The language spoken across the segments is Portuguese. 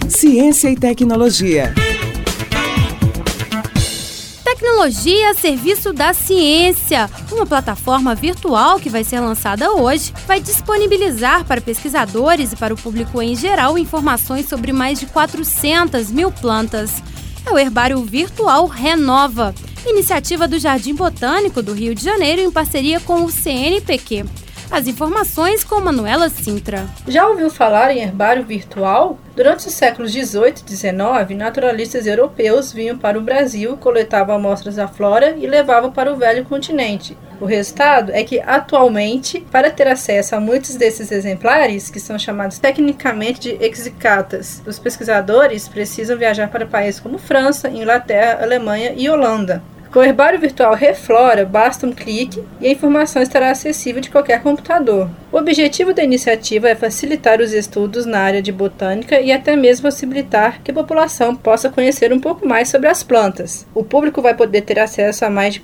Ciência e tecnologia. Tecnologia a serviço da ciência. Uma plataforma virtual que vai ser lançada hoje vai disponibilizar para pesquisadores e para o público em geral informações sobre mais de 400 mil plantas. É o Herbário Virtual Renova, iniciativa do Jardim Botânico do Rio de Janeiro em parceria com o CNPq. As informações com Manuela Sintra. Já ouviu falar em herbário virtual? Durante os séculos 18 e 19, naturalistas europeus vinham para o Brasil, coletavam amostras da flora e levavam para o velho continente. O resultado é que, atualmente, para ter acesso a muitos desses exemplares, que são chamados tecnicamente de exicatas, os pesquisadores precisam viajar para países como França, Inglaterra, Alemanha e Holanda. Com o Herbário Virtual Reflora, basta um clique e a informação estará acessível de qualquer computador. O objetivo da iniciativa é facilitar os estudos na área de botânica e até mesmo possibilitar que a população possa conhecer um pouco mais sobre as plantas. O público vai poder ter acesso a mais de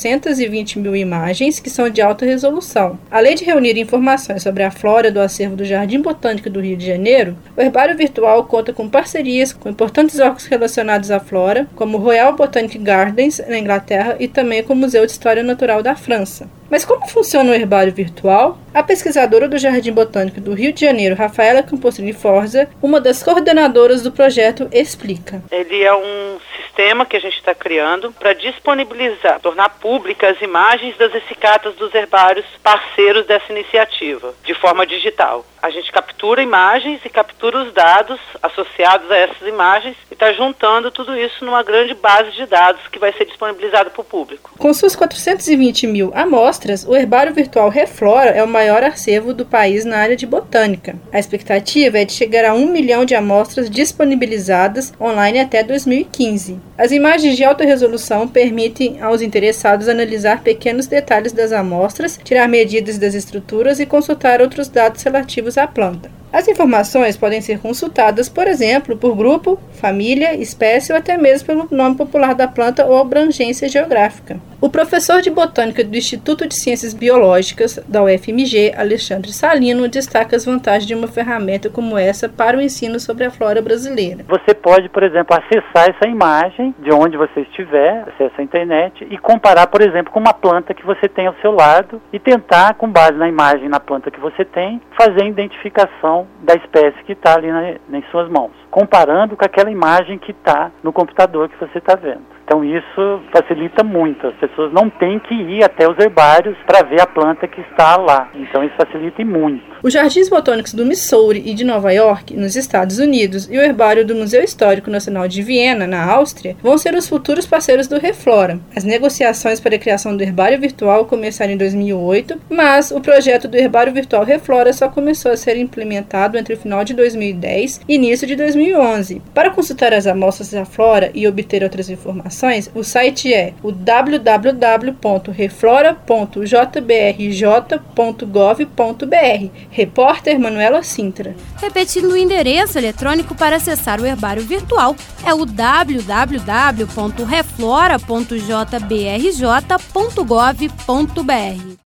420 mil imagens, que são de alta resolução. Além de reunir informações sobre a flora do acervo do Jardim Botânico do Rio de Janeiro, o Herbário Virtual conta com parcerias com importantes órgãos relacionados à flora, como o Royal Botanic Gardens, na Inglaterra, e também com o Museu de História Natural da França. Mas como funciona o herbário virtual? A pesquisadora do Jardim Botânico do Rio de Janeiro, Rafaela Campostrini Forza, uma das coordenadoras do projeto, explica. Ele é um sistema que a gente está criando para disponibilizar, tornar públicas as imagens das exicatas dos herbários parceiros dessa iniciativa, de forma digital. A gente captura imagens e captura os dados associados a essas imagens e está juntando tudo isso numa grande base de dados que vai ser disponibilizada para o público. Com suas 420 mil amostras, o Herbário Virtual Reflora é o maior acervo do país na área de botânica. A expectativa é de chegar a 1 milhão de amostras disponibilizadas online até 2015. As imagens de alta resolução permitem aos interessados analisar pequenos detalhes das amostras, tirar medidas das estruturas e consultar outros dados relativos à planta. As informações podem ser consultadas, por exemplo, por grupo, família, espécie ou até mesmo pelo nome popular da planta ou abrangência geográfica. O professor de botânica do Instituto de Ciências Biológicas da UFMG, Alexandre Salino, destaca as vantagens de uma ferramenta como essa para o ensino sobre a flora brasileira. Você pode, por exemplo, acessar essa imagem de onde você estiver, acessar a internet e comparar, por exemplo, com uma planta que você tem ao seu lado e tentar, com base na imagem na planta que você tem, fazer a identificação da espécie que está ali nas suas mãos, comparando com aquela imagem que está no computador que você está vendo. Então isso facilita muito, as pessoas não têm que ir até os herbários para ver a planta que está lá, então isso facilita muito. Os Jardins Botânicos do Missouri e de Nova York, nos Estados Unidos, e o Herbário do Museu Histórico Nacional de Viena, na Áustria, vão ser os futuros parceiros do Reflora. As negociações para a criação do Herbário Virtual começaram em 2008, mas o projeto do Herbário Virtual Reflora só começou a ser implementado entre o final de 2010 e início de 2011. Para consultar as amostras da flora e obter outras informações, o site é o www.reflora.jbrj.gov.br. Repórter Manuela Sintra. Repetindo o endereço eletrônico para acessar o herbário virtual, é o www.reflora.jbrj.gov.br.